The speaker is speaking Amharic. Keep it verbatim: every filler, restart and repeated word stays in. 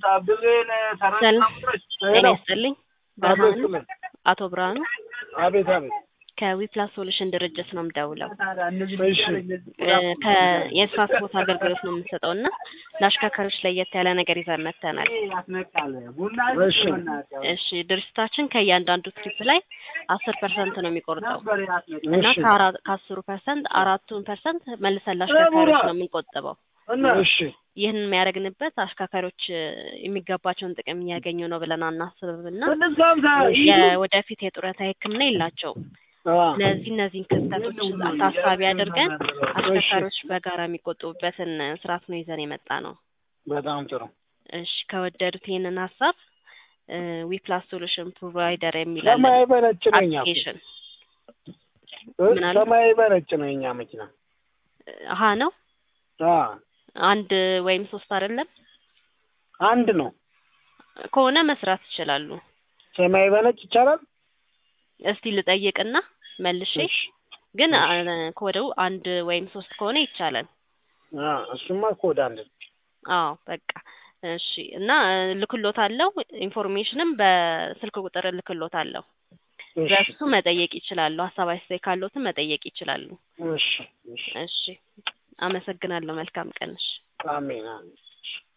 አብዱል ሰላም ይስጥልኝ ብርሃኑ አቶ ብርሃኑ አቤት አቤት ከዊፕላስ ሶሉሽን ድርጅት ነው የምደውለው እሺ ከየትራንስፖርት አገልግሎት ነው የምንሰጠውና ለአሽከርካሪዎች ለየት ያለ ነገር ይዘን መጥተናል እሺ እሺ ድርጅታችን ከእያንዳንዱ ትሪፕ ላይ አስር ፐርሰንት ነው የሚቆርጠው እና ከአስሩ ፐርሰንት አራቱን ፐርሰንት መልሰን ለአሽከርካሪዎች ነው የምንቆጥበው እሺ ይህን የሚያደርግንበት አሽከርካሪዎች የሚገባቸውን ጥቅም እያገኙ ነው ብለን አናስብምና የወደፊት የጡረታ ሕክምና የላቸውም ስለዚህ እነዚህን ክስተቶች ታሳቢ አድርገን አሽከርካሪዎች በጋራ የሚቆጥቡበትን ስርዓት ነው ይዘን የመጣ ነው በጣም ጥሩ እሺ ከወደዱት ይሄንን ሐሳብ ዊፕላስ ሶሉሽን ፕሮቫይደር የሚላል ሰማይ በነጭነኛ አፕሊኬሽን ሰማይ በነጭነኛ መኪና አሃ ነው አ አንድ ወይም ሶስት አይደለም አንድ ነው ከሆነ መስራት ይችላሉ ሰማይ በነጭ ይቻላል እስቲ ልጠይቅና መልሼ ግን ኮደው አንድ ወይም ሶስት ከሆነ ይቻላል አ እሱማ ኮድ አንድ አዎ በቃ እሺ እና ልክሎታለሁ ኢንፎርሜሽንም በስልክ ቁጥር ልክሎታለሁ በሱ መጠየቅ ይችላሉ ሐሳባችሁ ካለዎት መጠየቅ ይችላሉ እሺ እሺ አመሰግናለሁ መልካም ቀን እሺ አሜን አሜን